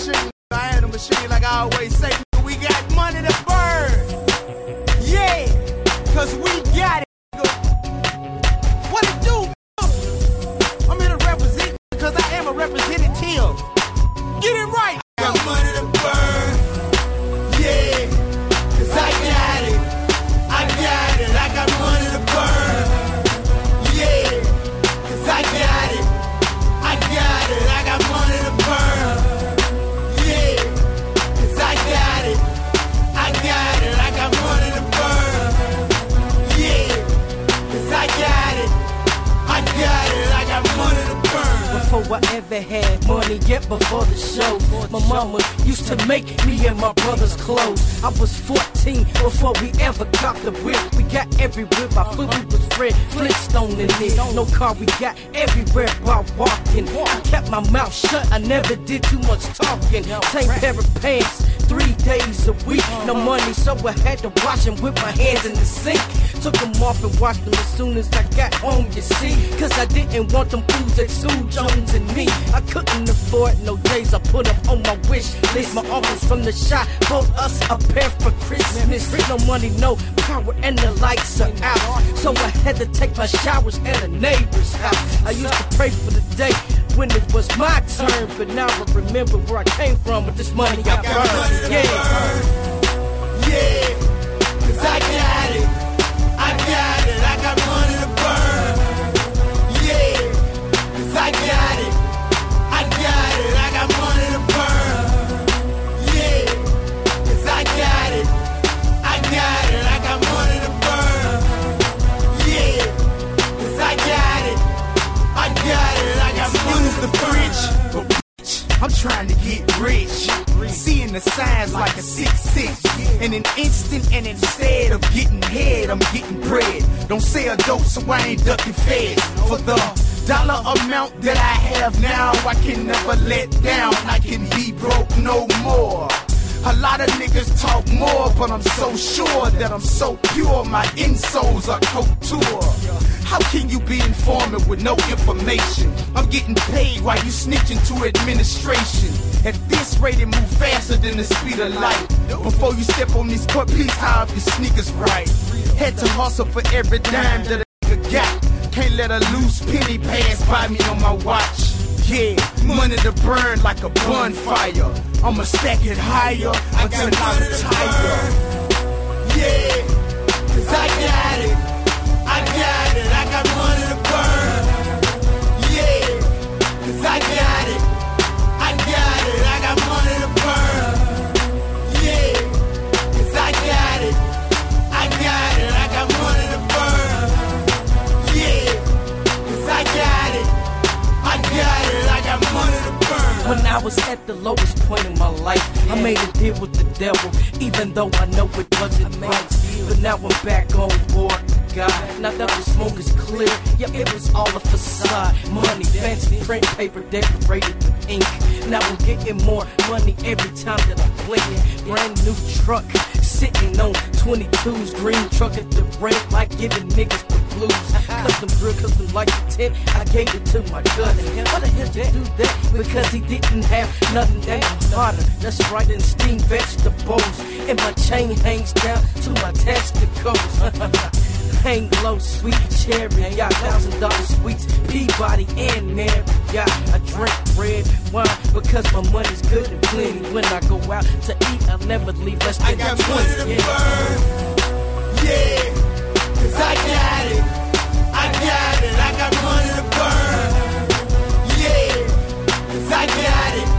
machine. I am the machine, like I always say. We got money to burn. Yeah, cause we got it. What it do? I'm here to represent because I am a representative. Get it right. Got money to burn. Yeah, cause I got it. I got it. I got money to burn. Yeah, cause I got it. I got it. I got money to burn. Yeah, cause I got it. I got it. I got money to burn. Yeah, cause I got it. I got it. I got money to burn. Before I ever had money, yet before the show, my mama used to make me and my brothers clothes. I was 14 before we ever copped the whip. We got everywhere by foot, we was Fred Flintstone in it. No car, we got everywhere by walking. I kept my mouth shut, I never did too much talking. Same pair of pants, 3 days a week. No money, so I had to wash them with my hands in the sink. Took them off and washed them as soon as I got home, you see. Cause I didn't want them fools at school, Jones and me. I couldn't afford no days, I put them on my wish list. My uncles from the shop bought us a pair for Christmas. No money, no power, and the lights are out. So I had to take my showers at a neighbor's house. I used to pray for the day when it was my turn, but now I remember where I came from with this money I burned. Yeah, cause I got it. I got it. I got money to burn. Yeah, cause I got it. I got it. I got money to burn. Yeah, cause I got it. I got it. I got money to burn. Yeah, cause I got it. I got it. I got money to burn. I'm trying to get rich, seeing the signs like a 6'6", in an instant, and instead of getting head, I'm getting bread. Don't say a dope, so I ain't ducking feds. For the dollar amount that I have now, I can never let down. I can be broke no more. A lot of niggas talk more, but I'm so sure that I'm so pure, my insoles are couture. How can you be informant with no information? I'm getting paid while you snitching to administration. At this rate, it move faster than the speed of light. Before you step on this court, please tie up your sneakers right. Had to hustle for every dime that a nigga got. Can't let a loose penny pass by me on my watch. Yeah, money to burn like a bonfire. I'ma stack it higher until I retire. Yeah, cause I got it. I got it. I got money to burn. Yeah, cause I got it. I got it. I got money to burn. Yeah, cause I got it. I got it. I got money to burn. Yeah, cause I got it. I got it. I got money to burn. when I was at the lowest point in my life, I made a deal with the devil, even though I know it wasn't right. But now I'm back on board. God, now that the smoke is clear, yeah, it was all a facade. Money, fancy print paper decorated with ink. Now I'm getting more money every time that I blink. Brand new truck, sitting on 22's, green truck at the red light, giving niggas the blues. Custom grill, custom like the tent, I gave it to my cousin. Why the hell did you do that? Because he didn't have nothing that was harder. That's right, and steamed vegetables. And my chain hangs down to my testicles. Hang low, sweet cherry, got $1,000 sweets, Peabody and Mary, yeah. I drink red wine because my money's good and plenty. When I go out to eat, I'll never leave less than 20. I got money to burn, yeah, cause I got it, I got it. I got money to burn, yeah, cause I got it.